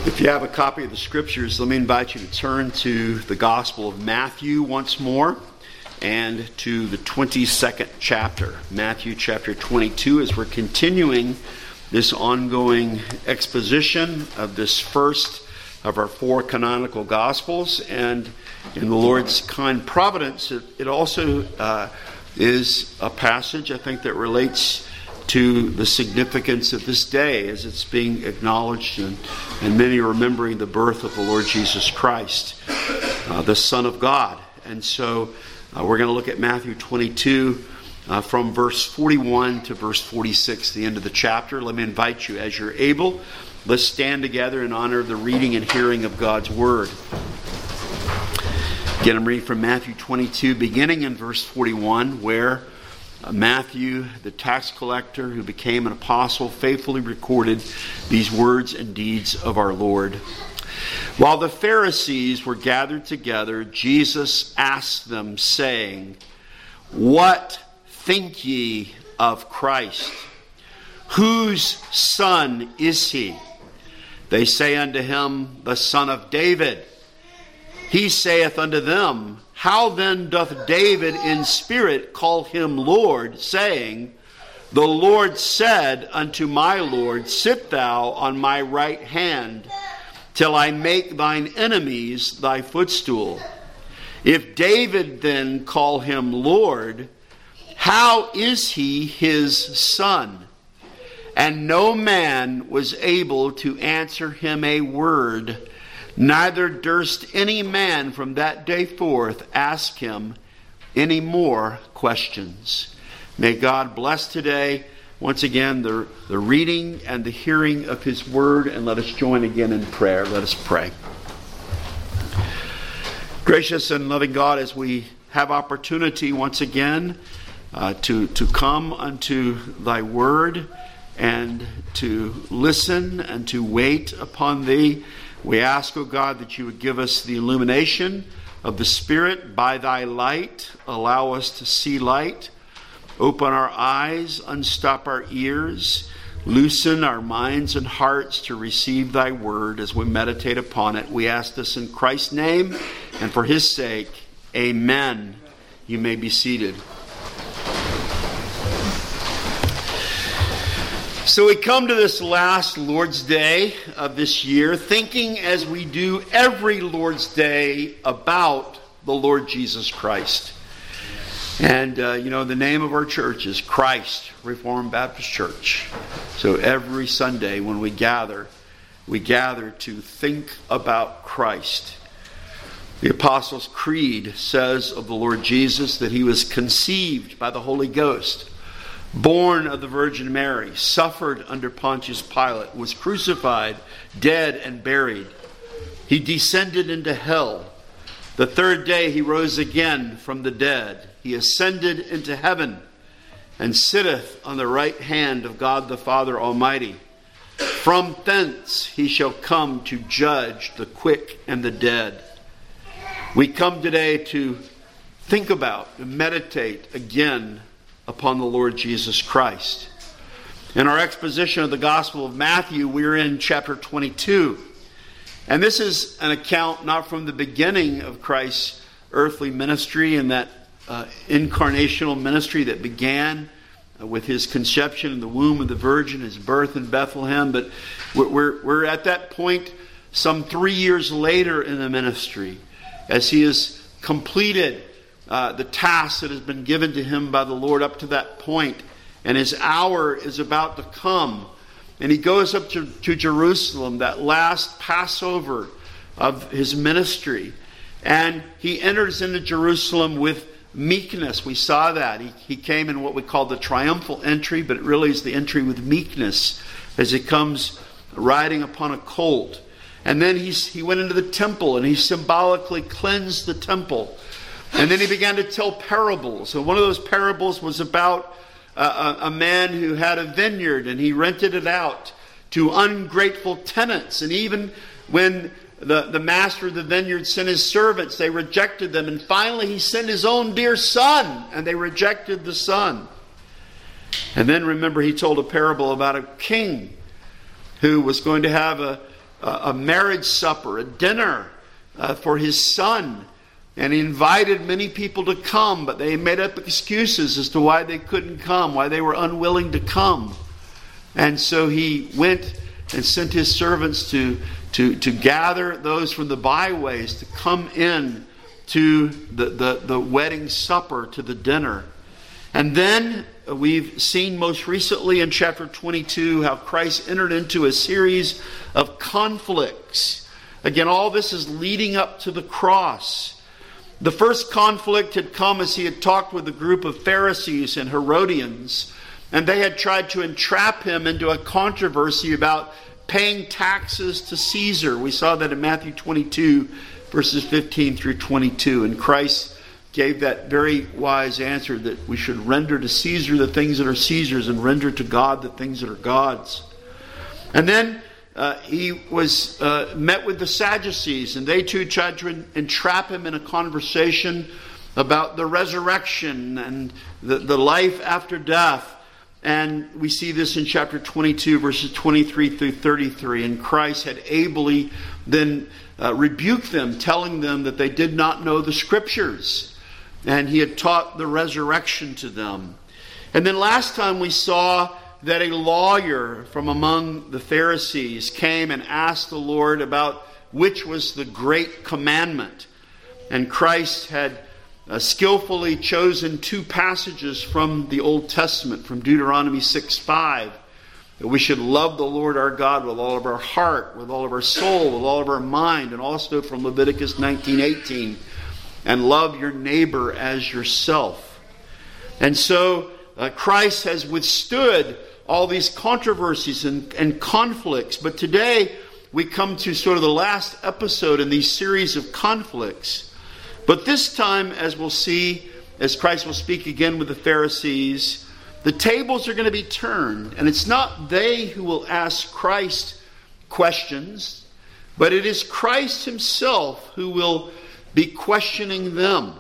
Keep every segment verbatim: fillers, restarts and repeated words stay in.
If you have a copy of the Scriptures, let me invite you to turn to the Gospel of Matthew once more and to the twenty-second chapter. Matthew chapter twenty-two, as we're continuing this ongoing exposition of this first of our four canonical Gospels. And in the Lord's kind providence, it, it also uh, is a passage, I think, that relates to the significance of this day as it's being acknowledged, and, and many are remembering the birth of the Lord Jesus Christ, uh, the Son of God. And so uh, we're going to look at Matthew twenty-two uh, from verse forty-one to verse forty-six, the end of the chapter. Let me invite you, as you're able, let's stand together in honor of the reading and hearing of God's Word. Again, I'm reading from Matthew twenty-two, beginning in verse forty-one, where Uh, Matthew, the tax collector who became an apostle, faithfully recorded these words and deeds of our Lord. While the Pharisees were gathered together, Jesus asked them, saying, "What think ye of Christ? Whose son is he?" They say unto him, "The son of David." He saith unto them, "How then doth David in spirit call him Lord, saying, The Lord said unto my Lord, Sit thou on my right hand, till I make thine enemies thy footstool. If David then call him Lord, how is he his son?" And no man was able to answer him a word, neither durst any man from that day forth ask him any more questions. May God bless today, once again, the, the reading and the hearing of His Word, and let us join again in prayer. Let us pray. Gracious and loving God, as we have opportunity once again uh, to, to come unto Thy Word and to listen and to wait upon Thee, we ask, O God, that You would give us the illumination of the Spirit by Thy light. Allow us to see light. Open our eyes, unstop our ears, loosen our minds and hearts to receive Thy word as we meditate upon it. We ask this in Christ's name and for His sake. Amen. You may be seated. So we come to this last Lord's Day of this year, thinking as we do every Lord's Day about the Lord Jesus Christ. And, uh, you know, the name of our church is Christ Reformed Baptist Church. So every Sunday when we gather, we gather to think about Christ. The Apostles' Creed says of the Lord Jesus that He was conceived by the Holy Ghost, born of the Virgin Mary, suffered under Pontius Pilate, was crucified, dead, and buried. He descended into hell. The third day He rose again from the dead. He ascended into heaven and sitteth on the right hand of God the Father Almighty. From thence He shall come to judge the quick and the dead. We come today to think about and meditate again upon the Lord Jesus Christ. In our exposition of the Gospel of Matthew, we're in chapter twenty-two. And this is an account not from the beginning of Christ's earthly ministry and that uh, incarnational ministry that began uh, with His conception in the womb of the Virgin, His birth in Bethlehem, but we're, we're, we're at that point some three years later in the ministry as He has completed Uh, the task that has been given to Him by the Lord up to that point, and His hour is about to come, and He goes up to, to Jerusalem, that last Passover of His ministry, and He enters into Jerusalem with meekness. We saw that. He, he came in what we call the triumphal entry, but it really is the entry with meekness as He comes riding upon a colt. And then he's, He went into the temple, and He symbolically cleansed the temple. And then He began to tell parables. And one of those parables was about uh, a, a man who had a vineyard, and he rented it out to ungrateful tenants. And even when the, the master of the vineyard sent his servants, they rejected them. And finally He sent His own dear son, and they rejected the son. And then remember, He told a parable about a king who was going to have a, a marriage supper, a dinner uh, for his son. And he invited many people to come, but they made up excuses as to why they couldn't come, why they were unwilling to come. And so he went and sent his servants to, to, to gather those from the byways to come in to the, the, the wedding supper, to the dinner. And then we've seen most recently in chapter twenty-two how Christ entered into a series of conflicts. Again, all this is leading up to the cross. The first conflict had come as he had talked with a group of Pharisees and Herodians, and they had tried to entrap him into a controversy about paying taxes to Caesar. We saw that in Matthew twenty-two, verses fifteen through twenty-two. And Christ gave that very wise answer that we should render to Caesar the things that are Caesar's and render to God the things that are God's. And then uh, he was uh, met with the Sadducees, and they too tried to entrap him in a conversation about the resurrection and the, the life after death. And we see this in chapter twenty-two, verses twenty-three through thirty-three. And Christ had ably then uh, rebuked them, telling them that they did not know the Scriptures. And he had taught the resurrection to them. And then last time we saw that a lawyer from among the Pharisees came and asked the Lord about which was the great commandment. And Christ had uh, skillfully chosen two passages from the Old Testament, from Deuteronomy six five. That we should love the Lord our God with all of our heart, with all of our soul, with all of our mind. And also from Leviticus nineteen eighteen. And love your neighbor as yourself. And so uh, Christ has withstood all these controversies and, and conflicts. But today we come to sort of the last episode in these series of conflicts. But this time, as we'll see, as Christ will speak again with the Pharisees, the tables are going to be turned. And it's not they who will ask Christ questions, but it is Christ himself who will be questioning them.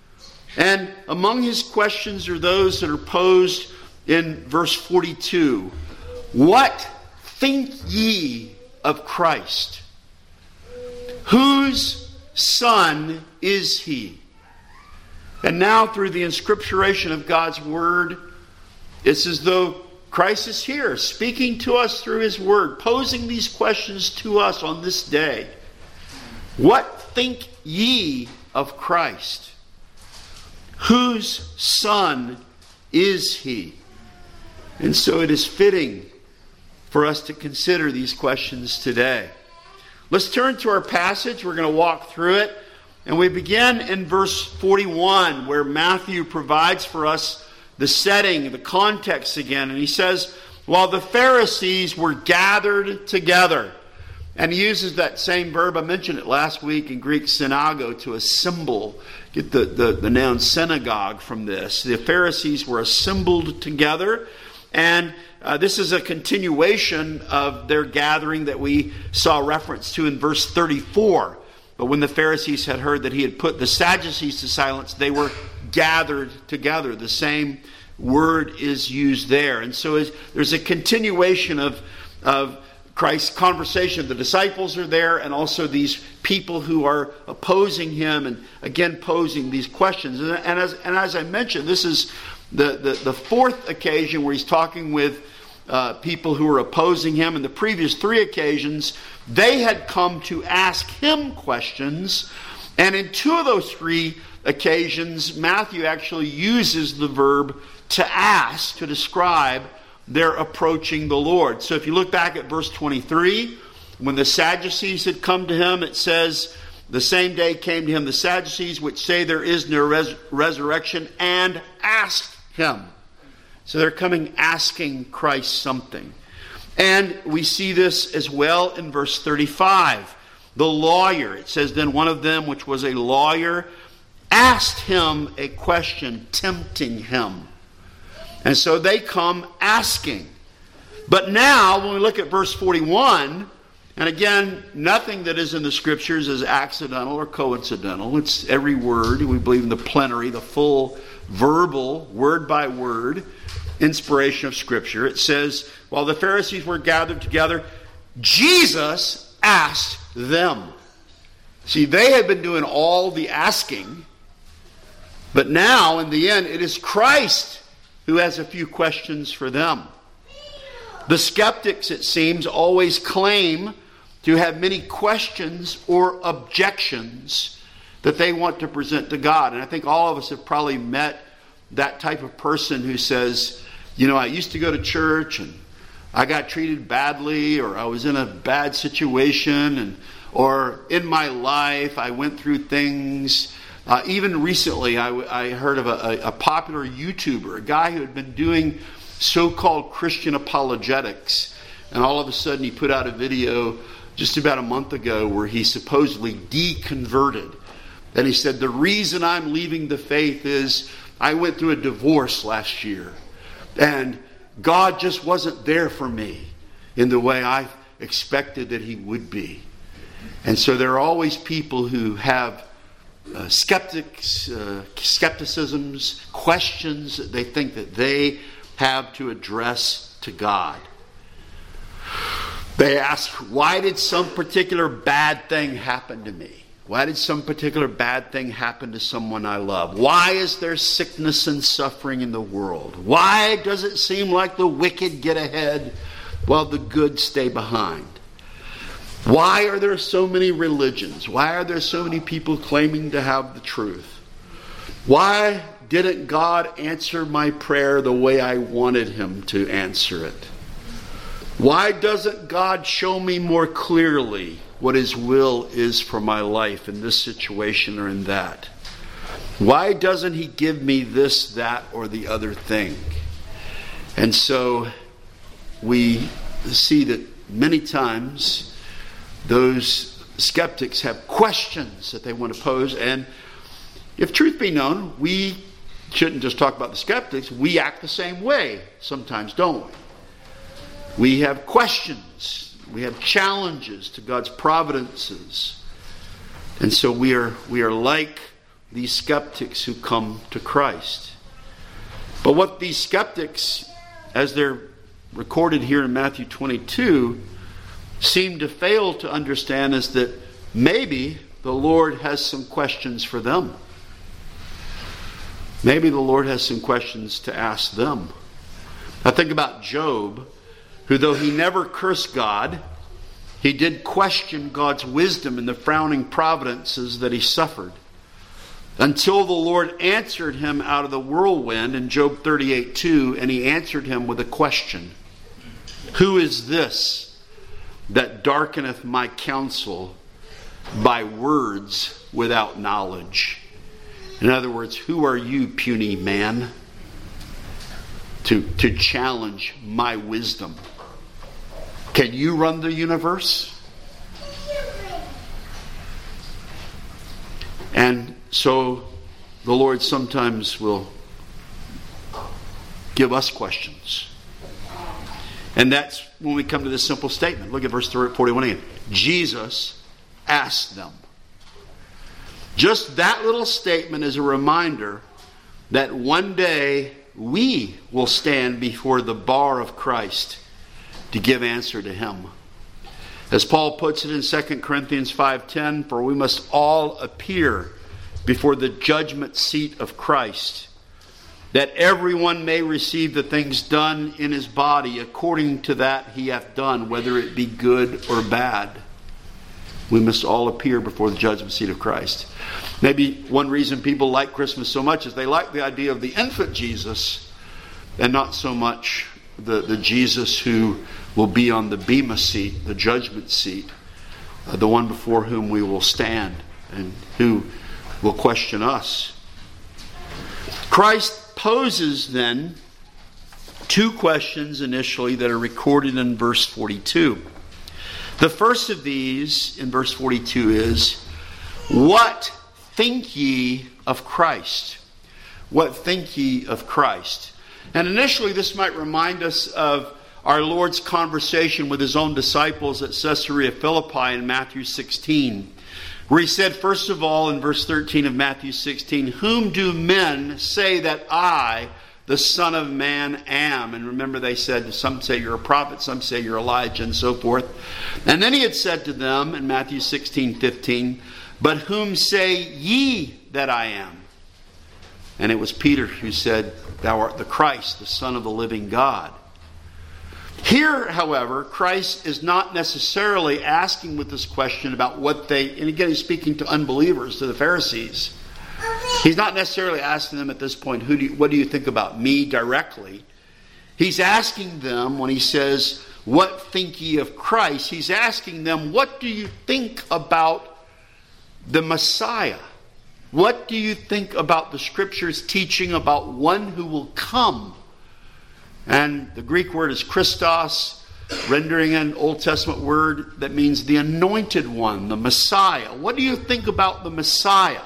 And among his questions are those that are posed in verse forty-two. What think ye of Christ? Whose son is he? And now through the inscripturation of God's word, it's as though Christ is here, speaking to us through his word, posing these questions to us on this day. What think ye of Christ? Whose son is he? And so it is fitting for us to consider these questions today. Let's turn to our passage. We're going to walk through it. And we begin in verse forty-one, where Matthew provides for us the setting, the context again. And he says, while the Pharisees were gathered together. And he uses that same verb. I mentioned it last week in Greek, synago, to assemble. Get the, the, the noun synagogue from this. The Pharisees were assembled together. And uh, this is a continuation of their gathering that we saw reference to in verse thirty-four. But when the Pharisees had heard that he had put the Sadducees to silence, they were gathered together. The same word is used there. And so there's a continuation of of Christ's conversation. The disciples are there, and also these people who are opposing him, and again posing these questions. And, and, as, and as I mentioned, this is the, the, the fourth occasion where he's talking with uh, people who are opposing him. In the previous three occasions, they had come to ask him questions. And in two of those three occasions, Matthew actually uses the verb to ask to describe they're approaching the Lord. So if you look back at verse twenty-three, when the Sadducees had come to him, it says, the same day came to him the Sadducees, which say there is no res- resurrection, and asked him. So they're coming asking Christ something. And we see this as well in verse thirty-five. The lawyer, it says, then one of them, which was a lawyer, asked him a question, tempting him. And so they come asking. But now, when we look at verse forty-one, and again, nothing that is in the Scriptures is accidental or coincidental. It's every word. We believe in the plenary, the full verbal, word by word, inspiration of Scripture. It says, while the Pharisees were gathered together, Jesus asked them. See, they had been doing all the asking, but now, in the end, it is Christ who has a few questions for them. The skeptics, it seems, always claim to have many questions or objections that they want to present to God. And I think all of us have probably met that type of person who says, you know, I used to go to church and I got treated badly, or I was in a bad situation, and or in my life I went through things. Uh, even recently I, I heard of a, a, a popular YouTuber, a guy who had been doing so-called Christian apologetics, and all of a sudden he put out a video just about a month ago where he supposedly deconverted. And he said, the reason I'm leaving the faith is I went through a divorce last year, and God just wasn't there for me in the way I expected that he would be. And so there are always people who have uh, skeptics, uh, skepticisms, questions that they think that they have to address to God. They ask, why did some particular bad thing happen to me? Why did some particular bad thing happen to someone I love? Why is there sickness and suffering in the world? Why does it seem like the wicked get ahead while the good stay behind? Why are there so many religions? Why are there so many people claiming to have the truth? Why didn't God answer my prayer the way I wanted him to answer it? Why doesn't God show me more clearly what his will is for my life in this situation or in that? Why doesn't he give me this, that, or the other thing? And so we see that many times those skeptics have questions that they want to pose. And if truth be known, we shouldn't just talk about the skeptics. We act the same way sometimes, don't we? We have questions. We have challenges to God's providences. And so we are we are like these skeptics who come to Christ. But what these skeptics, as they're recorded here in Matthew twenty-two, seem to fail to understand is that maybe the Lord has some questions for them. Maybe the Lord has some questions to ask them. I think about Job, who, though he never cursed God, he did question God's wisdom in the frowning providences that he suffered, until the Lord answered him out of the whirlwind in Job thirty-eight two, and he answered him with a question. Who is this that darkeneth my counsel by words without knowledge? In other words, who are you, puny man, to, to challenge my wisdom? Can you run the universe? And so the Lord sometimes will give us questions. And that's when we come to this simple statement. Look at verse forty-one again. Jesus asked them. Just that little statement is a reminder that one day we will stand before the bar of Christ to give answer to him. As Paul puts it in Second Corinthians five ten, for we must all appear before the judgment seat of Christ, that everyone may receive the things done in his body according to that he hath done, whether it be good or bad. We must all appear before the judgment seat of Christ. Maybe one reason people like Christmas so much is they like the idea of the infant Jesus and not so much the, the Jesus who will be on the Bema seat, the judgment seat, uh, the one before whom we will stand and who will question us. Christ poses then two questions initially that are recorded in verse forty-two. The first of these in verse forty-two is, what think ye of Christ? What think ye of Christ? And initially this might remind us of our Lord's conversation with his own disciples at Caesarea Philippi in Matthew sixteen, where he said, first of all, in verse thirteen of Matthew sixteen, whom do men say that I, the Son of Man am. And remember, they said, some say you're a prophet, some say you're Elijah, and so forth. And then he had said to them in Matthew sixteen fifteen, but whom say ye that I am? And it was Peter who said, thou art the Christ, the Son of the living God. Here, however, Christ is not necessarily asking with this question about what they, and again he's speaking to unbelievers, to the Pharisees. He's not necessarily asking them at this point, Who do you, what do you think about me directly? He's asking them when he says, what think ye of Christ? He's asking them, what do you think about the Messiah? What do you think about the Scriptures teaching about one who will come? And the Greek word is Christos, rendering an Old Testament word that means the anointed one, the Messiah. What do you think about the Messiah?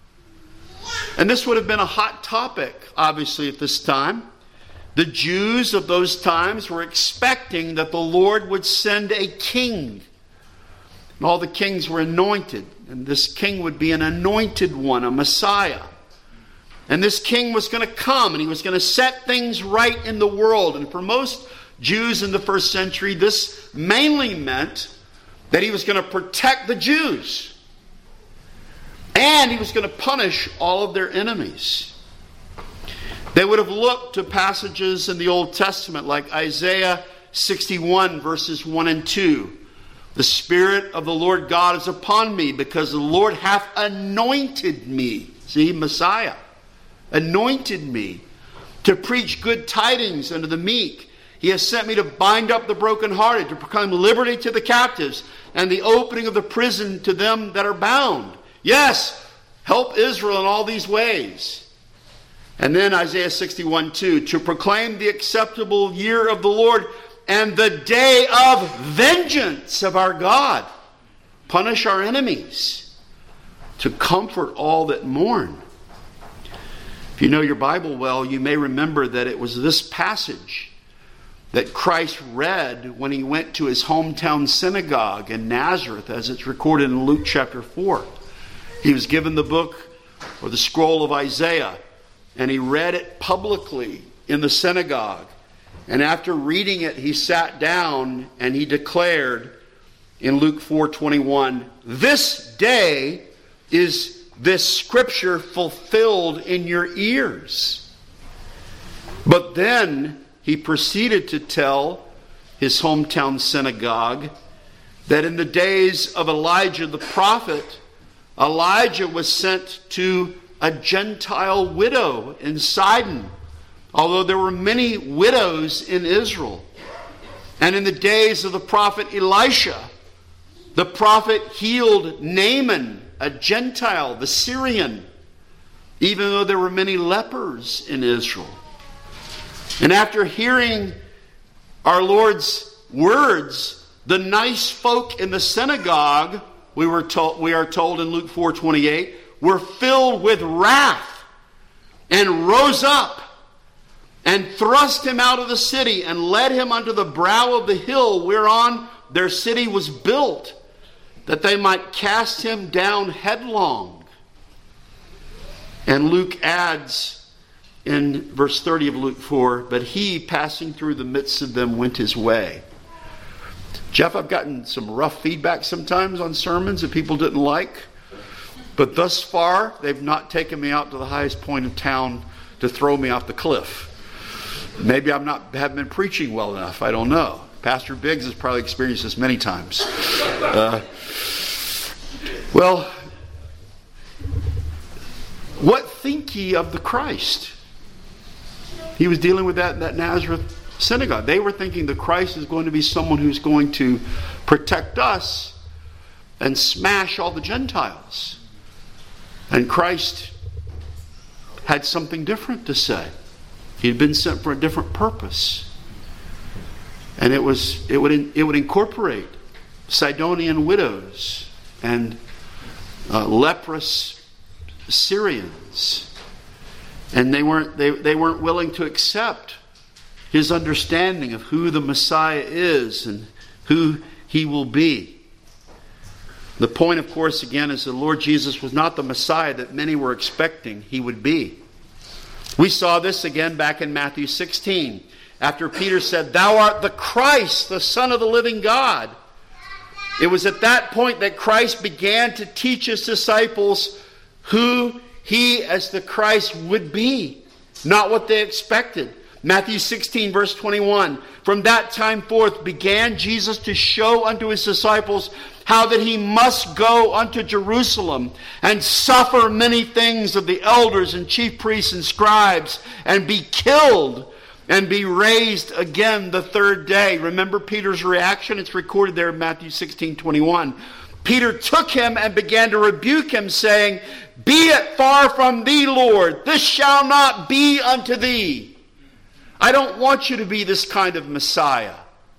And this would have been a hot topic, obviously, at this time. The Jews of those times were expecting that the Lord would send a king. And all the kings were anointed. And this king would be an anointed one, a Messiah. And this king was going to come and he was going to set things right in the world. And for most Jews in the first century, this mainly meant that he was going to protect the Jews. And he was going to punish all of their enemies. They would have looked to passages in the Old Testament like Isaiah sixty-one verses one and two. The Spirit of the Lord God is upon me because the Lord hath anointed me. See, Messiah. Anointed me to preach good tidings unto the meek. He has sent me to bind up the brokenhearted, to proclaim liberty to the captives, and the opening of the prison to them that are bound. Yes, help Israel in all these ways. And then Isaiah sixty-one two, to proclaim the acceptable year of the Lord and the day of vengeance of our God. Punish our enemies, to comfort all that mourn. If you know your Bible well, you may remember that it was this passage that Christ read when he went to his hometown synagogue in Nazareth, as it's recorded in Luke chapter four. He was given the book or the scroll of Isaiah, and he read it publicly in the synagogue. And after reading it, he sat down and he declared in Luke four twenty-one, this day is this scripture fulfilled in your ears. But then he proceeded to tell his hometown synagogue that in the days of Elijah the prophet, Elijah was sent to a Gentile widow in Sidon, although there were many widows in Israel. And in the days of the prophet Elisha, the prophet healed Naaman, a Gentile, the Syrian, even though there were many lepers in Israel. And after hearing our Lord's words, the nice folk in the synagogue, we were told, we are told in Luke four twenty-eight, were filled with wrath and rose up and thrust him out of the city and led him unto the brow of the hill whereon their city was built, that they might cast him down headlong. And Luke adds in verse thirty of Luke four, but he, passing through the midst of them, went his way. Jeff, I've gotten some rough feedback sometimes on sermons that people didn't like. But thus far, they've not taken me out to the highest point of town to throw me off the cliff. Maybe I'm not haven't been preaching well enough. I don't know. Pastor Biggs has probably experienced this many times. Uh, well, what think ye of the Christ? He was dealing with that in that Nazareth synagogue. They were thinking the Christ is going to be someone who's going to protect us and smash all the Gentiles. And Christ had something different to say. He had been sent for a different purpose. And it was it would it would incorporate Sidonian widows and uh, leprous Syrians. And they weren't they, they weren't willing to accept his understanding of who the Messiah is and who he will be. The point, of course, again, is the Lord Jesus was not the Messiah that many were expecting he would be. We saw this again back in Matthew sixteen. After Peter said, "Thou art the Christ, the Son of the living God." It was at that point that Christ began to teach his disciples who he as the Christ would be, not what they expected. Matthew sixteen verse twenty-one. From that time forth began Jesus to show unto his disciples how that he must go unto Jerusalem and suffer many things of the elders and chief priests and scribes, and be killed and be raised again the third day. Remember Peter's reaction? It's recorded there in Matthew sixteen twenty-one. Peter took him and began to rebuke him, saying, "Be it far from thee, Lord. This shall not be unto thee." I don't want you to be this kind of Messiah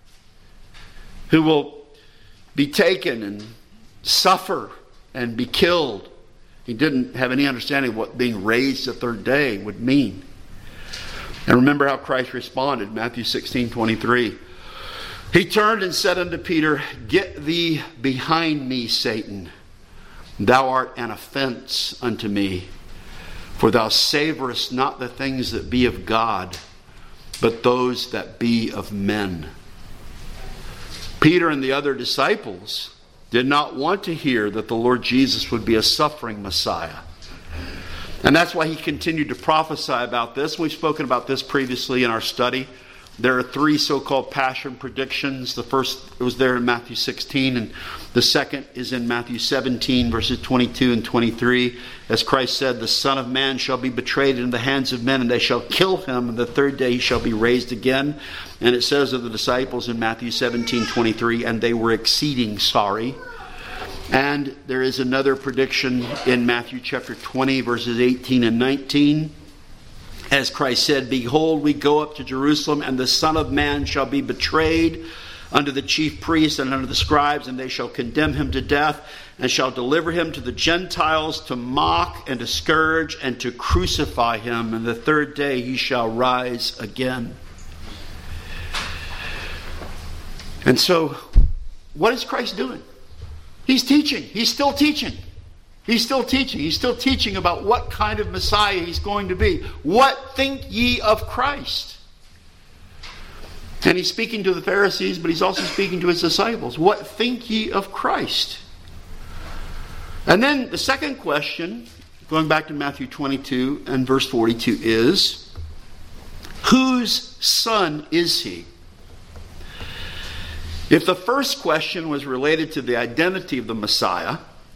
who will be taken and suffer and be killed. He didn't have any understanding of what being raised the third day would mean. And remember how Christ responded, Matthew sixteen twenty-three. He turned and said unto Peter, "Get thee behind me, Satan. Thou art an offense unto me, for thou savorest not the things that be of God, but those that be of men." Peter and the other disciples did not want to hear that the Lord Jesus would be a suffering Messiah. And that's why he continued to prophesy about this. We've spoken about this previously in our study. There are three so-called passion predictions. The first was there in Matthew sixteen, and the second is in Matthew seventeen, verses twenty-two and twenty-three. As Christ said, "The Son of Man shall be betrayed into the hands of men, and they shall kill him, and the third day he shall be raised again." And it says of the disciples in Matthew seventeen twenty-three, "And they were exceeding sorry." And there is another prediction in Matthew chapter twenty, verses eighteen and nineteen. As Christ said, "Behold, we go up to Jerusalem, and the Son of Man shall be betrayed unto the chief priests and unto the scribes, and they shall condemn him to death, and shall deliver him to the Gentiles to mock and to scourge and to crucify him. And the third day he shall rise again." And so, what is Christ doing? He's teaching. He's still teaching. He's still teaching. He's still teaching about what kind of Messiah he's going to be. "What think ye of Christ?" And he's speaking to the Pharisees, but he's also speaking to his disciples. What think ye of Christ? And then the second question, going back to Matthew twenty-two and verse forty-two, is, whose son is he? If the first question was related to the identity of the Messiah,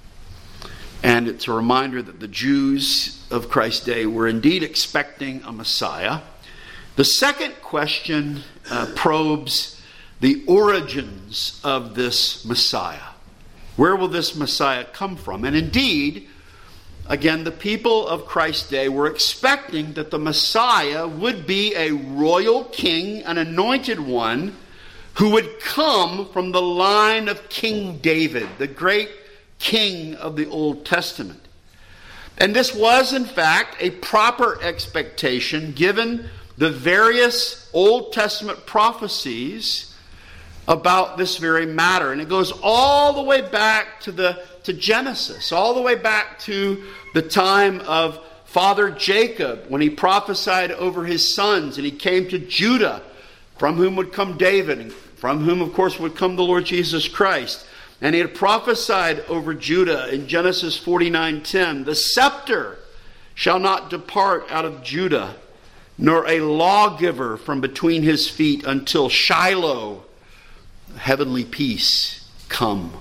and it's a reminder that the Jews of Christ's day were indeed expecting a Messiah, the second question uh, probes the origins of this Messiah. Where will this Messiah come from? And indeed, again, the people of Christ's day were expecting that the Messiah would be a royal king, an anointed one, who would come from the line of King David, the great king of the Old Testament. And this was, in fact, a proper expectation given the various Old Testament prophecies about this very matter. And it goes all the way back to the to Genesis, all the way back to the time of Father Jacob, when he prophesied over his sons, and he came to Judah, from whom would come David, and from whom, of course, would come the Lord Jesus Christ. And he had prophesied over Judah in Genesis forty-nine ten, "The scepter shall not depart out of Judah, nor a lawgiver from between his feet, until Shiloh, heavenly peace, come."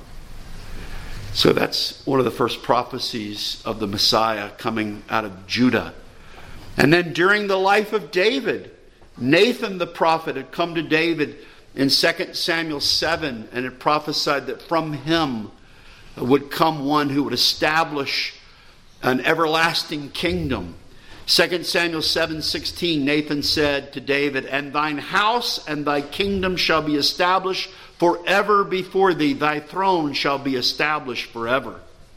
So that's one of the first prophecies of the Messiah coming out of Judah. And then during the life of David, Nathan the prophet had come to David in Second Samuel seven, and it prophesied that from him would come one who would establish an everlasting kingdom. Second Samuel seven sixteen, Nathan said to David, "And thine house and thy kingdom shall be established forever before thee. Thy throne shall be established forever."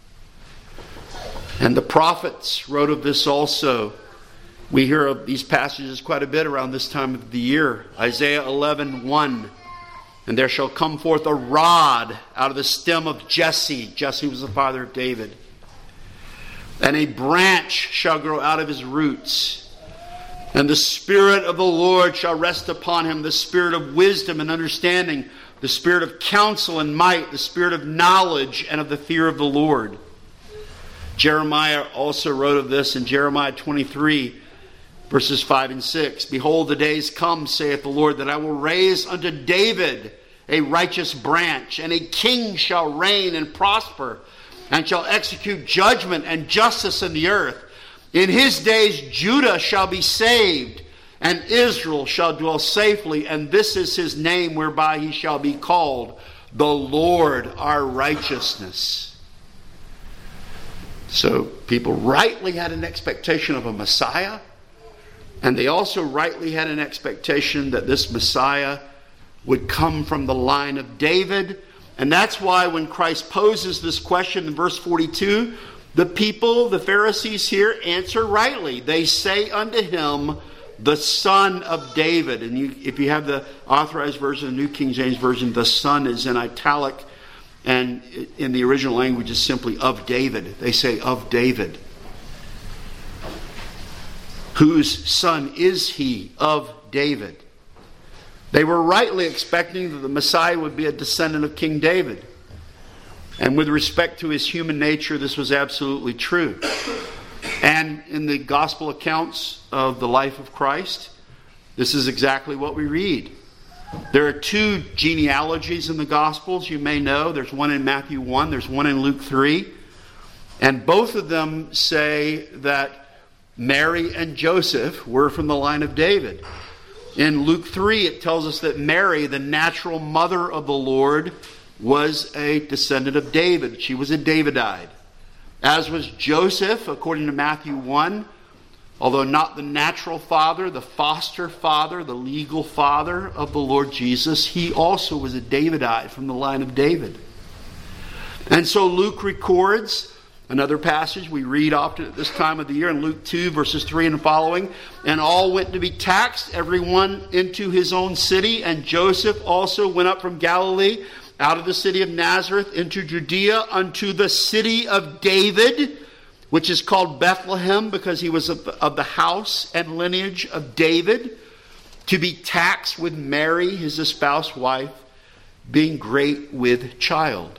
And the prophets wrote of this also. We hear of these passages quite a bit around this time of the year. Isaiah eleven one. "And there shall come forth a rod out of the stem of Jesse." Jesse was the father of David. "And a branch shall grow out of his roots. And the Spirit of the Lord shall rest upon him, the Spirit of wisdom and understanding, the Spirit of counsel and might, the Spirit of knowledge and of the fear of the Lord. Jeremiah also wrote of this in Jeremiah twenty-three, verses five and six. Behold, the days come, saith the Lord, that I will raise unto David a righteous branch, and a king shall reign and prosper, and shall execute judgment and justice in the earth. In his days Judah shall be saved, and Israel shall dwell safely, and this is his name whereby he shall be called, the Lord our righteousness. So people rightly had an expectation of a Messiah, and they also rightly had an expectation that this Messiah would come from the line of David. And that's why when Christ poses this question in verse forty-two, the people, the Pharisees here, answer rightly. They say unto him, the Son of David. And you, if you have the Authorized Version, the New King James Version, the Son is in italic, and in the original language is simply of David. They say of David. Whose son is he? Of David. They were rightly expecting that the Messiah would be a descendant of King David. And with respect to his human nature, this was absolutely true. And in the gospel accounts of the life of Christ, this is exactly what we read. There are two genealogies in the Gospels, you may know. There's one in Matthew one, there's one in Luke three. And both of them say that Mary and Joseph were from the line of David. In Luke three, it tells us that Mary, the natural mother of the Lord, was a descendant of David. She was a Davidite. As was Joseph, according to Matthew one, although not the natural father, the foster father, the legal father of the Lord Jesus, he also was a Davidite from the line of David. And so Luke records another passage we read often at this time of the year in Luke two, verses three and following. And all went to be taxed, everyone into his own city. And Joseph also went up from Galilee, out of the city of Nazareth, into Judea, unto the city of David, which is called Bethlehem, because he was of, of the house and lineage of David, to be taxed with Mary, his espoused wife, being great with child.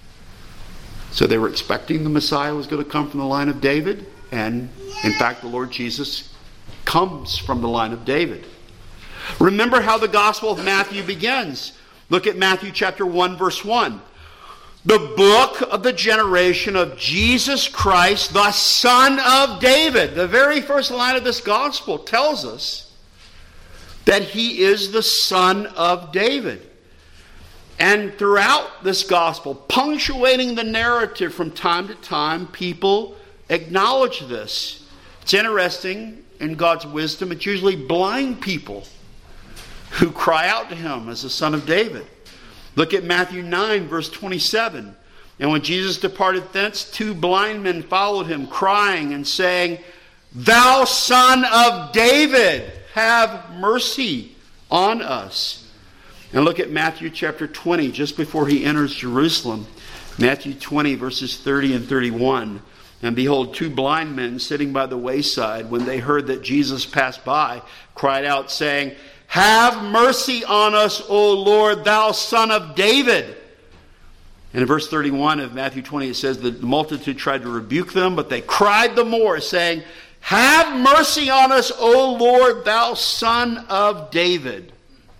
So they were expecting the Messiah was going to come from the line of David. And in fact, the Lord Jesus comes from the line of David. Remember how the Gospel of Matthew begins. Look at Matthew chapter one, verse one. The book of the generation of Jesus Christ, the Son of David. The very first line of this Gospel tells us that he is the Son of David. And throughout this gospel, punctuating the narrative from time to time, people acknowledge this. It's interesting, in God's wisdom, it's usually blind people who cry out to him as the Son of David. Look at Matthew nine, verse twenty-seven. And when Jesus departed thence, two blind men followed him, crying and saying, Thou Son of David, have mercy on us. And look at Matthew chapter twenty, just before he enters Jerusalem. Matthew twenty, verses thirty and thirty-one. And behold, two blind men sitting by the wayside, when they heard that Jesus passed by, cried out, saying, Have mercy on us, O Lord, thou Son of David. And in verse thirty-one of Matthew twenty, it says, The multitude tried to rebuke them, but they cried the more, saying, Have mercy on us, O Lord, thou Son of David.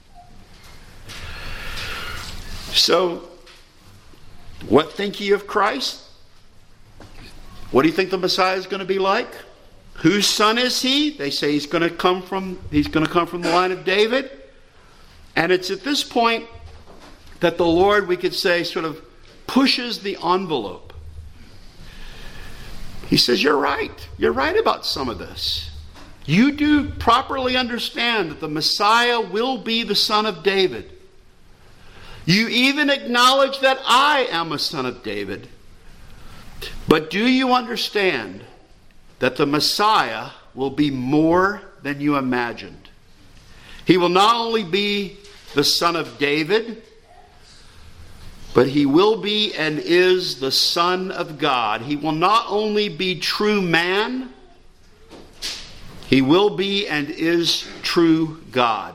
So, what think ye of Christ? What do you think the Messiah is going to be like? Whose son is he? They say he's going to come from he's going to come from the line of David. And it's at this point that the Lord, we could say, sort of pushes the envelope. He says, you're right. You're right about some of this. You do properly understand that the Messiah will be the son of David. You even acknowledge that I am a son of David. But do you understand that the Messiah will be more than you imagined? He will not only be the son of David, but he will be and is the Son of God. He will not only be true man, He will be and is true God.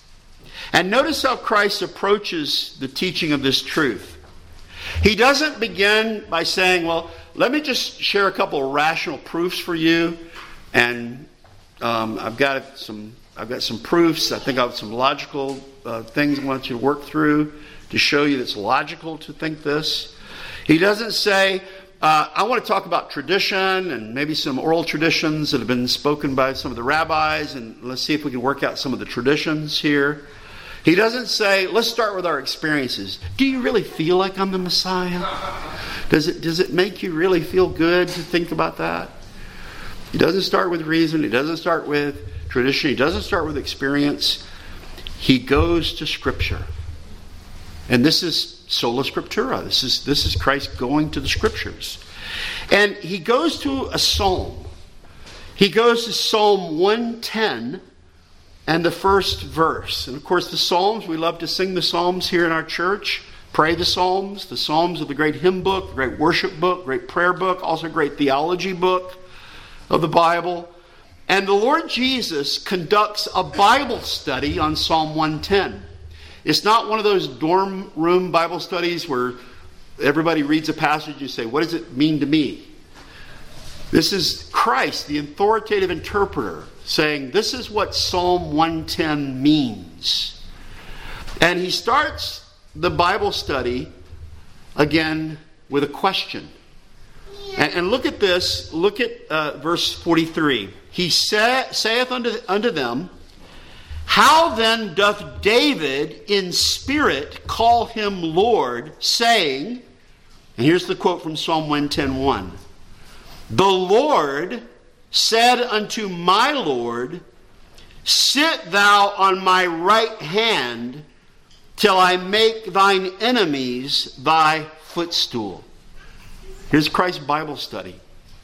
And notice how Christ approaches the teaching of this truth. He doesn't begin by saying, well, let me just share a couple of rational proofs for you. And um, I've got some I've got some proofs. I think I have some logical uh, things I want you to work through to show you that it's logical to think this. He doesn't say, uh, I want to talk about tradition and maybe some oral traditions that have been spoken by some of the rabbis, and let's see if we can work out some of the traditions here. He doesn't say, let's start with our experiences. Do you really feel like I'm the Messiah? Does it, does it make you really feel good to think about that? He doesn't start with reason. He doesn't start with tradition. He doesn't start with experience. He goes to Scripture. And this is sola scriptura. This is, this is Christ going to the Scriptures. And he goes to a psalm. He goes to Psalm one ten and the first verse. And of course the Psalms, we love to sing the Psalms here in our church. Pray the Psalms. The Psalms are the great hymn book, the great worship book, great prayer book, also a great theology book of the Bible. And the Lord Jesus conducts a Bible study on Psalm one ten. It's not one of those dorm room Bible studies where everybody reads a passage and you say, what does it mean to me? This is Christ, the authoritative interpreter, saying, this is what Psalm one ten means. And he starts the Bible study again with a question. And, and look at this. Look at uh, verse forty-three. He sa- saith unto, unto them, how then doth David in spirit call him Lord, saying, and here's the quote from Psalm one ten one. The Lord said unto my Lord, sit thou on my right hand till I make thine enemies thy footstool. Here's Christ's Bible study.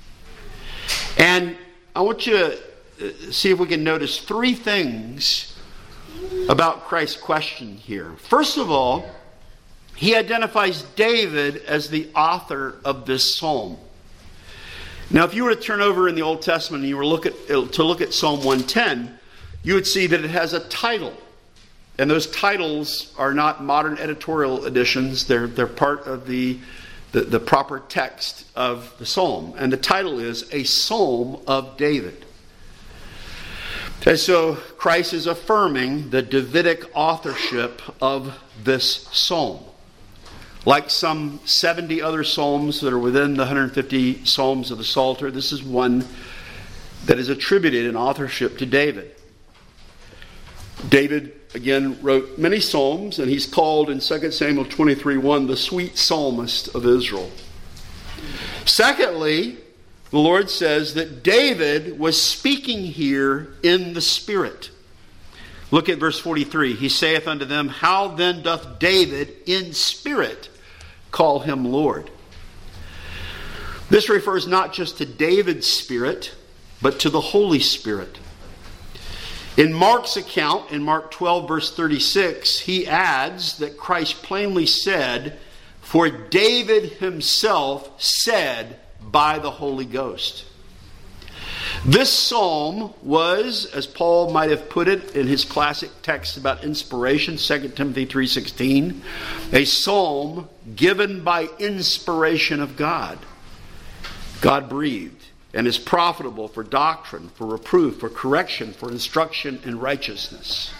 And I want you to see if we can notice three things about Christ's question here. First of all, he identifies David as the author of this psalm. Now, if you were to turn over in the Old Testament and you were look at, to look at Psalm one ten, you would see that it has a title. And those titles are not modern editorial editions. They're, they're part of the, the, the proper text of the psalm. And the title is A Psalm of David. And so Christ is affirming the Davidic authorship of this psalm. Like some seventy other psalms that are within the one hundred fifty psalms of the Psalter, this is one that is attributed in authorship to David. David, again, wrote many psalms, and he's called in Second Samuel twenty-three one the sweet psalmist of Israel. Secondly, the Lord says that David was speaking here in the Spirit. Look at verse forty-three. He saith unto them, how then doth David in spirit call him Lord? This refers not just to David's spirit, but to the Holy Spirit. In Mark's account, in Mark twelve, verse thirty-six, he adds that Christ plainly said, for David himself said by the Holy Ghost. This psalm was, as Paul might have put it in his classic text about inspiration, Second Timothy three sixteen, a psalm given by inspiration of God. God breathed, and is profitable for doctrine, for reproof, for correction, for instruction in righteousness.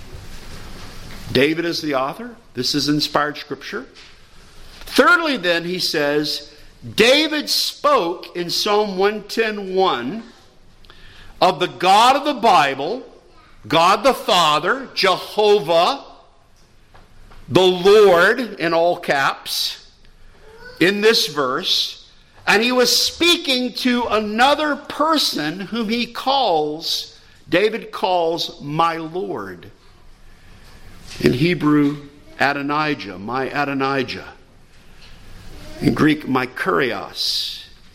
David is the author. This is inspired scripture. Thirdly, then, he says, David spoke in Psalm one ten one of the God of the Bible, God the Father, Jehovah, the Lord, in all caps, in this verse. And he was speaking to another person whom he calls, David calls, my Lord. In Hebrew, Adonijah, my Adonijah. In Greek, my Kurios.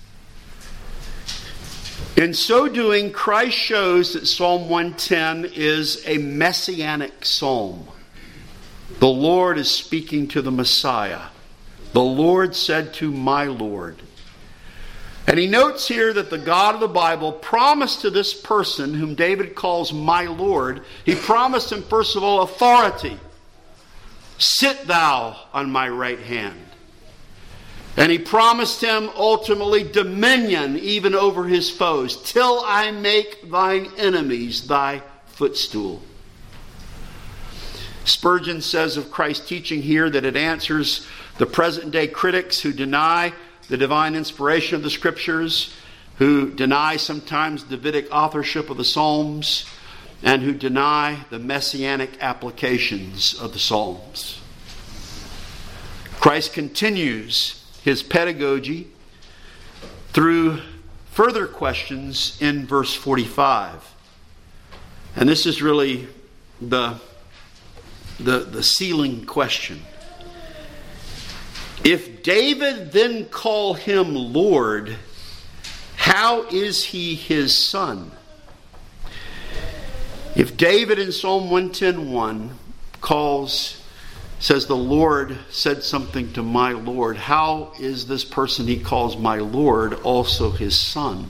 In so doing, Christ shows that Psalm one ten is a messianic psalm. The Lord is speaking to the Messiah. The Lord said to my Lord. And he notes here that the God of the Bible promised to this person, whom David calls my Lord, he promised him, first of all, authority. Sit thou on my right hand. And he promised him ultimately dominion even over his foes, till I make thine enemies thy footstool. Spurgeon says of Christ's teaching here that it answers the present day critics who deny the divine inspiration of the Scriptures, who deny sometimes Davidic authorship of the Psalms, and who deny the messianic applications of the Psalms. Christ continues his pedagogy through further questions in verse forty-five. And this is really the, the, the sealing question. If David then call him Lord, how is he his son? If David in Psalm one ten one calls, says the Lord said something to my Lord, how is this person he calls my Lord also his son?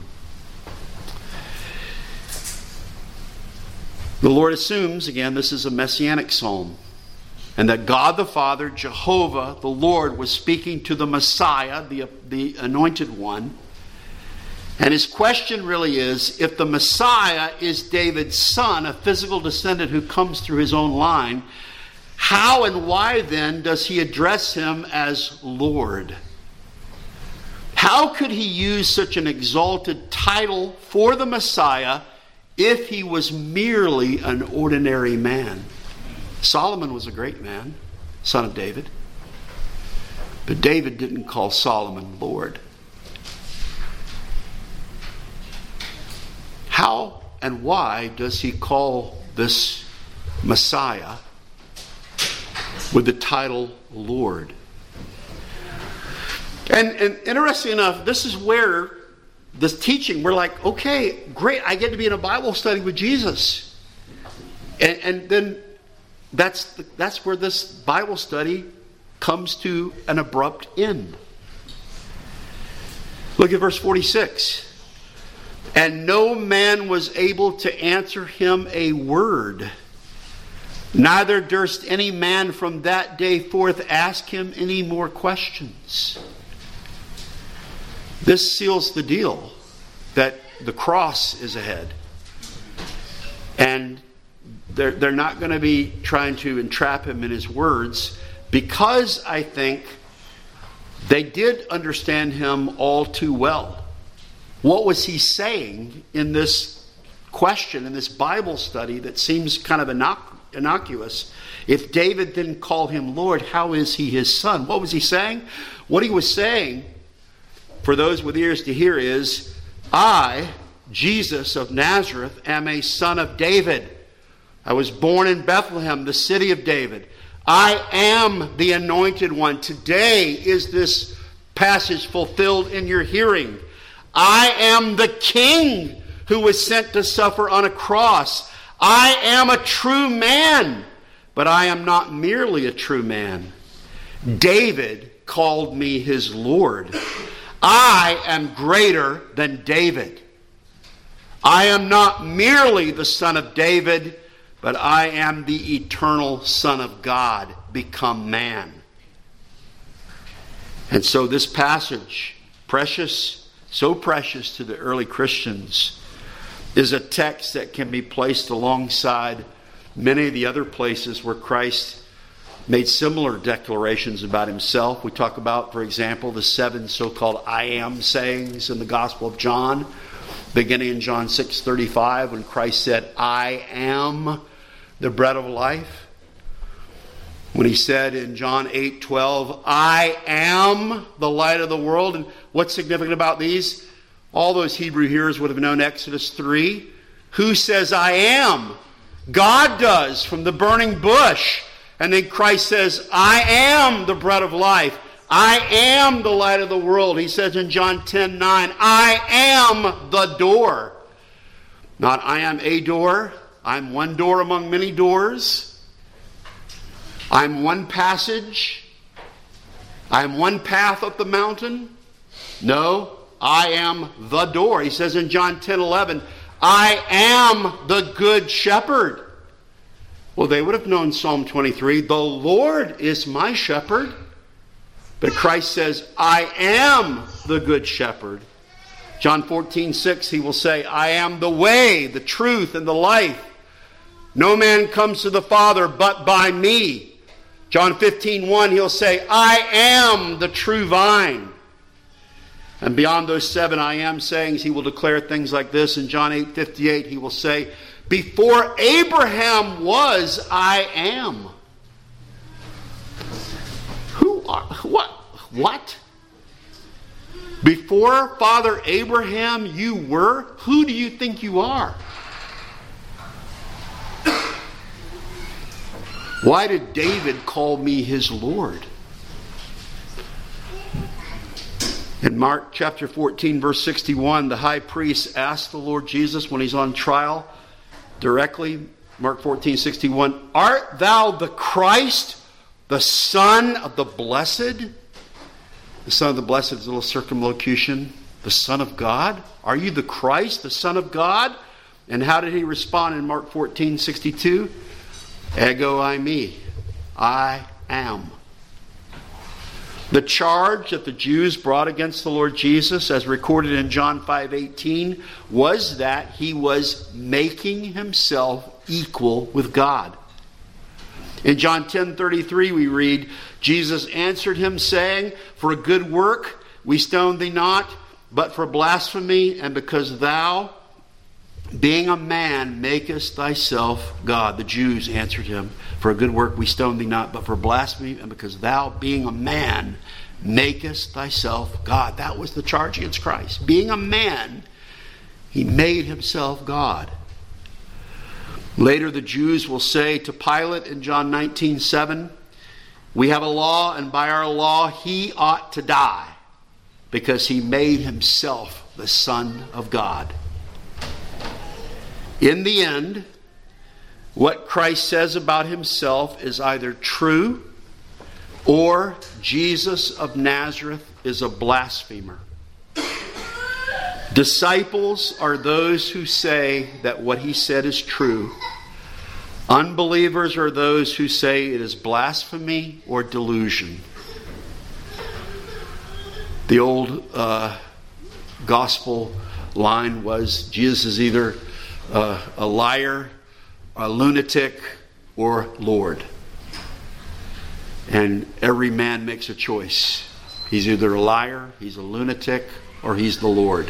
The Lord assumes, again, this is a messianic psalm, and that God the Father, Jehovah, the Lord, was speaking to the Messiah, the, the anointed one. And his question really is, if the Messiah is David's son, a physical descendant who comes through his own line, how and why then does he address him as Lord? How could he use such an exalted title for the Messiah if he was merely an ordinary man? Solomon was a great man, son of David. But David didn't call Solomon Lord. How and why does he call this Messiah with the title Lord? And, and interesting enough, this is where this teaching, we're like, okay, great, I get to be in a Bible study with Jesus. And, and then that's, the, that's where this Bible study comes to an abrupt end. Look at verse forty-six. And no man was able to answer him a word. Neither durst any man from that day forth ask him any more questions. This seals the deal that the cross is ahead. And they're, they're not going to be trying to entrap him in his words, because I think they did understand him all too well. What was he saying in this question, in this Bible study that seems kind of innoc- innocuous? If David didn't call him Lord, how is he his son? What was he saying? What he was saying, for those with ears to hear, is, I, Jesus of Nazareth, am a son of David. I was born in Bethlehem, the city of David. I am the anointed one. Today is this passage fulfilled in your hearing. I am the king who was sent to suffer on a cross. I am a true man, but I am not merely a true man. David called me his Lord. I am greater than David. I am not merely the son of David, but I am the eternal Son of God, become man. And so this passage, precious, so precious to the early Christians, is a text that can be placed alongside many of the other places where Christ made similar declarations about himself. We talk about, for example, the seven so-called I am sayings in the Gospel of John, beginning in John six thirty-five, when Christ said, I am the bread of life. When he said in John eight twelve, I am the light of the world. And what's significant about these? All those Hebrew hearers would have known Exodus three. Who says I am? God does, from the burning bush. And then Christ says, I am the bread of life. I am the light of the world. He says in John ten nine, I am the door. Not I am a door. I'm one door among many doors. I'm one passage. I'm one path up the mountain. No, I am the door. He says in John ten eleven, I am the good shepherd. Well, they would have known Psalm twenty-three, the Lord is my shepherd. But Christ says, I am the good shepherd. John fourteen six, he will say, I am the way, the truth, and the life. No man comes to the Father but by me. John fifteen one, he'll say, I am the true vine. And beyond those seven I am sayings, he will declare things like this. In John eight fifty-eight, he will say, before Abraham was, I am. Who are, what? What? Before Father Abraham you were? Who do you think you are? Why did David call me his Lord? In Mark chapter fourteen, verse sixty-one, the high priest asked the Lord Jesus when he's on trial directly, Mark fourteen sixty-one, art thou the Christ, the Son of the Blessed? The Son of the Blessed is a little circumlocution. The Son of God? Are you the Christ, the Son of God? And how did he respond in Mark fourteen sixty-two? Ego eimi, I am. The charge that the Jews brought against the Lord Jesus, as recorded in John five eighteen, was that he was making himself equal with God. In John ten thirty-three we read, Jesus answered him, saying, for a good work we stone thee not, but for blasphemy, and because thou, being a man, makest thyself God. The Jews answered him, for a good work we stone thee not, but for blasphemy, and because thou, being a man, makest thyself God. That was the charge against Christ. Being a man, he made himself God. Later the Jews will say to Pilate in John nineteen seven, we have a law, and by our law he ought to die, because he made himself the Son of God. In the end, what Christ says about himself is either true or Jesus of Nazareth is a blasphemer. Disciples are those who say that what he said is true. Unbelievers are those who say it is blasphemy or delusion. The old uh, gospel line was Jesus is either uh, a liar, a lunatic, or Lord. And every man makes a choice. He's either a liar, he's a lunatic, or he's the Lord.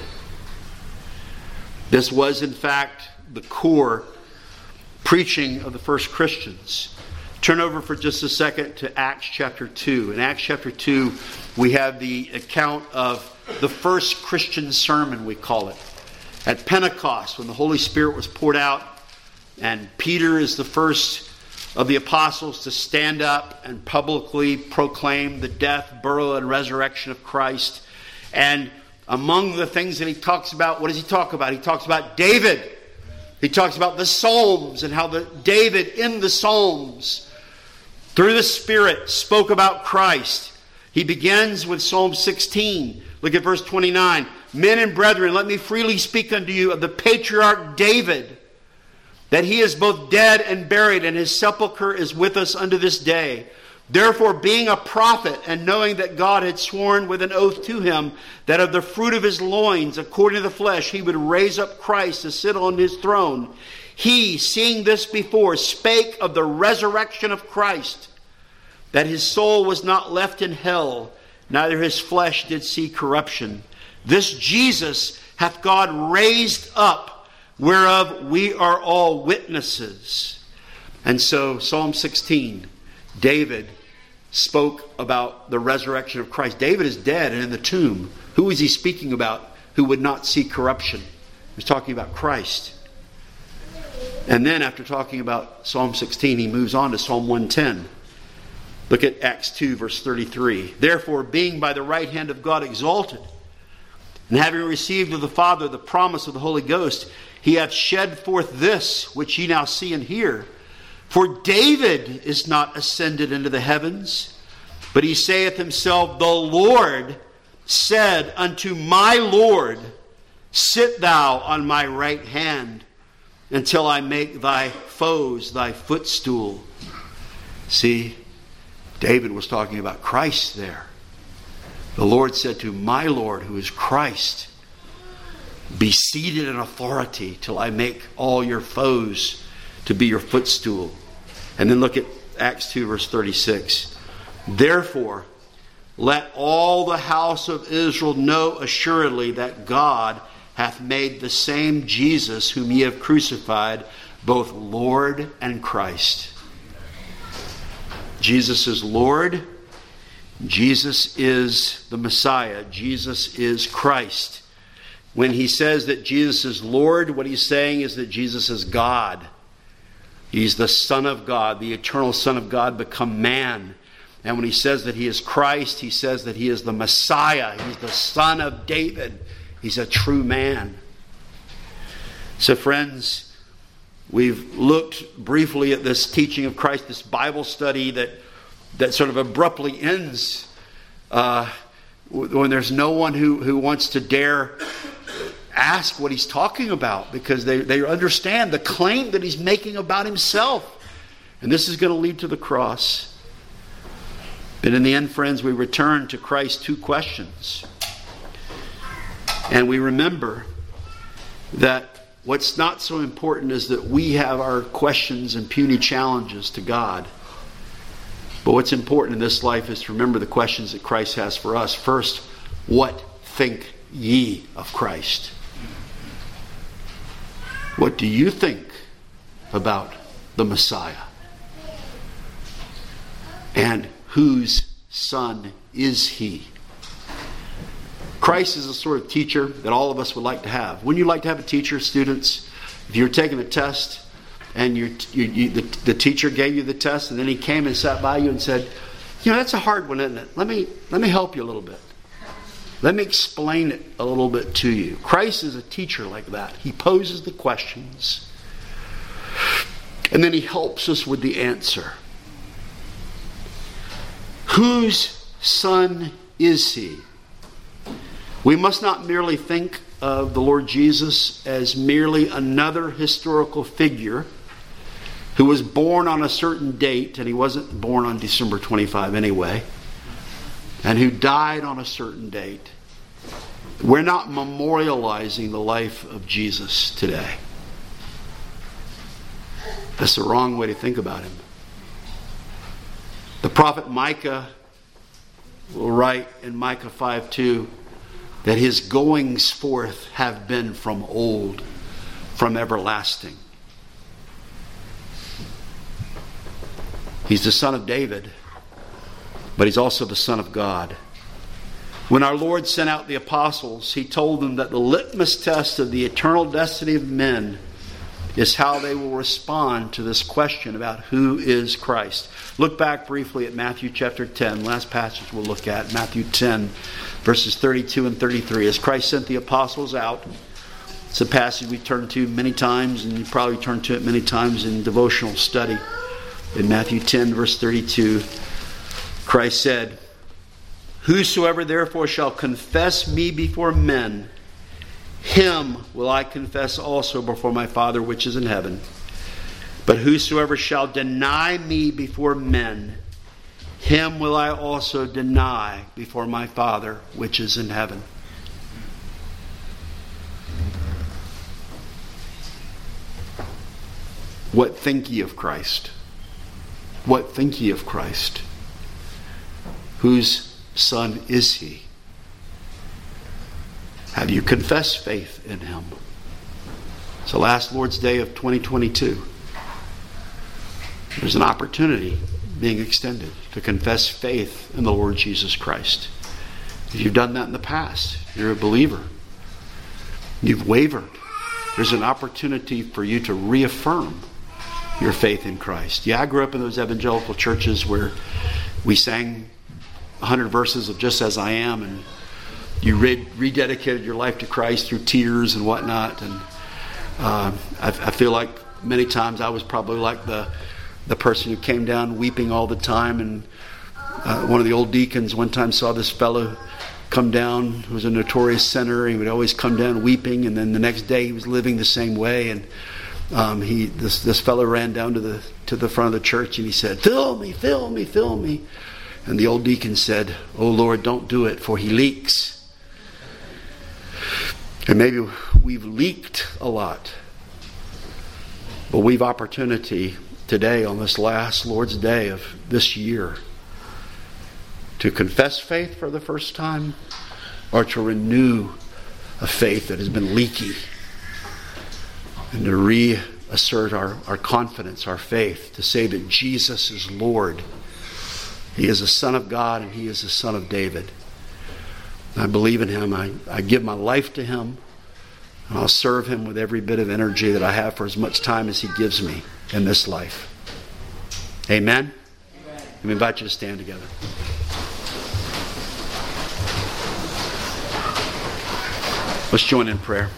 This was, in fact, the core preaching of the first Christians. Turn over for just a second to Acts chapter two. In Acts chapter two, we have the account of the first Christian sermon, we call it. At Pentecost, when the Holy Spirit was poured out, and Peter is the first of the apostles to stand up and publicly proclaim the death, burial, and resurrection of Christ. And among the things that he talks about, what does he talk about? He talks about David. He talks about the Psalms and how the David in the Psalms, through the Spirit, spoke about Christ. He begins with Psalm sixteen. Look at verse twenty-nine. Men and brethren, let me freely speak unto you of the patriarch David, that he is both dead and buried, and his sepulchre is with us unto this day. Therefore, being a prophet, and knowing that God had sworn with an oath to him, that of the fruit of his loins, according to the flesh, he would raise up Christ to sit on his throne, he, seeing this before, spake of the resurrection of Christ, that his soul was not left in hell, neither his flesh did see corruption. This Jesus hath God raised up, whereof we are all witnesses. And so, Psalm sixteen, David spoke about the resurrection of Christ. David is dead and in the tomb. Who is he speaking about who would not see corruption? He's talking about Christ. And then after talking about Psalm sixteen, he moves on to Psalm one ten. Look at Acts two, verse thirty-three. Therefore, being by the right hand of God exalted, and having received of the Father the promise of the Holy Ghost, he hath shed forth this, which ye now see and hear. For David is not ascended into the heavens, but he saith himself, the Lord said unto my Lord, sit thou on my right hand until I make thy foes thy footstool. See, David was talking about Christ there. The Lord said to my Lord, who is Christ, be seated in authority till I make all your foes to be your footstool. And then look at Acts two verse thirty-six. Therefore, let all the house of Israel know assuredly that God hath made the same Jesus whom ye have crucified, both Lord and Christ. Jesus is Lord. Jesus is the Messiah. Jesus is Christ. When he says that Jesus is Lord, what he's saying is that Jesus is God. He's the Son of God, the eternal Son of God become man. And when he says that he is Christ, he says that he is the Messiah. He's the Son of David. He's a true man. So friends, we've looked briefly at this teaching of Christ, this Bible study that, that sort of abruptly ends uh, when there's no one who, who wants to dare ask what he's talking about, because they, they understand the claim that he's making about himself. And this is going to lead to the cross. But in the end, friends, we return to Christ's two questions. And we remember that what's not so important is that we have our questions and puny challenges to God. But what's important in this life is to remember the questions that Christ has for us. First, what think ye of Christ? What do you think about the Messiah? And whose son is he? Christ is the sort of teacher that all of us would like to have. Wouldn't you like to have a teacher, students? If you were taking a test and you, you, you, the, the teacher gave you the test and then he came and sat by you and said, you know, that's a hard one, isn't it? Let me, let me help you a little bit. Let me explain it a little bit to you. Christ is a teacher like that. He poses the questions and then he helps us with the answer. Whose son is he? We must not merely think of the Lord Jesus as merely another historical figure who was born on a certain date, and he wasn't born on December twenty-fifth anyway, and who died on a certain date. We're not memorializing the life of Jesus today. That's the wrong way to think about him. The prophet Micah will write in Micah five two that his goings forth have been from old, from everlasting. He's the son of David, but he's also the Son of God. When our Lord sent out the apostles, he told them that the litmus test of the eternal destiny of men is how they will respond to this question about who is Christ. Look back briefly at Matthew chapter ten. Last passage we'll look at, Matthew ten, verses thirty-two and thirty-three. As Christ sent the apostles out, it's a passage we turn to many times, and you probably turn to it many times in devotional study. In Matthew ten, verse thirty-two, Christ said, whosoever therefore shall confess me before men, him will I confess also before my Father which is in heaven. But whosoever shall deny me before men, him will I also deny before my Father which is in heaven. What think ye of Christ? What think ye of Christ? Whose son is he? Have you confessed faith in him? It's the last Lord's Day of twenty twenty-two. There's an opportunity being extended to confess faith in the Lord Jesus Christ. If you've done that in the past, you're a believer. You've wavered. There's an opportunity for you to reaffirm your faith in Christ. Yeah, I grew up in those evangelical churches where we sang a hundred verses of Just As I Am, and you read, rededicated your life to Christ through tears and whatnot. And uh, I, I feel like many times I was probably like the the person who came down weeping all the time. And uh, one of the old deacons one time saw this fellow come down, he was a notorious sinner. He would always come down weeping, and then the next day he was living the same way. And um, he this this fellow ran down to the to the front of the church and he said, "Fill me, fill me, fill me." And the old deacon said, "Oh Lord, don't do it, for he leaks." And maybe we've leaked a lot, but we've opportunity today on this last Lord's Day of this year to confess faith for the first time, or to renew a faith that has been leaky, and to reassert our, our confidence, our faith, to say that Jesus is Lord. He is the Son of God and He is the Son of David. I believe in Him. I, I give my life to Him, and I'll serve Him with every bit of energy that I have for as much time as He gives me in this life. Amen? Amen. Let me invite you to stand together. Let's join in prayer.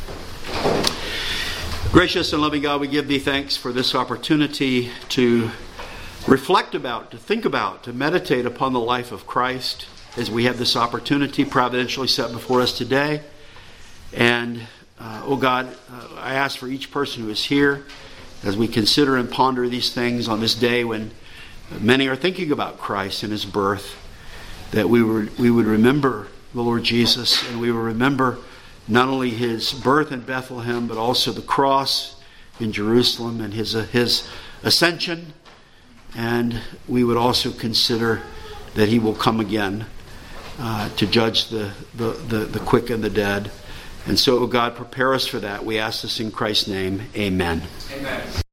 Gracious and loving God, we give Thee thanks for this opportunity to reflect about, to think about, to meditate upon the life of Christ as we have this opportunity providentially set before us today. And, uh, oh God, uh, I ask for each person who is here, as we consider and ponder these things on this day when many are thinking about Christ and His birth, that we would, we would remember the Lord Jesus, and we will remember not only His birth in Bethlehem, but also the cross in Jerusalem and His, uh, his ascension. And we would also consider that He will come again uh, to judge the, the, the, the quick and the dead. And so, oh God, prepare us for that. We ask this in Christ's name. Amen. Amen.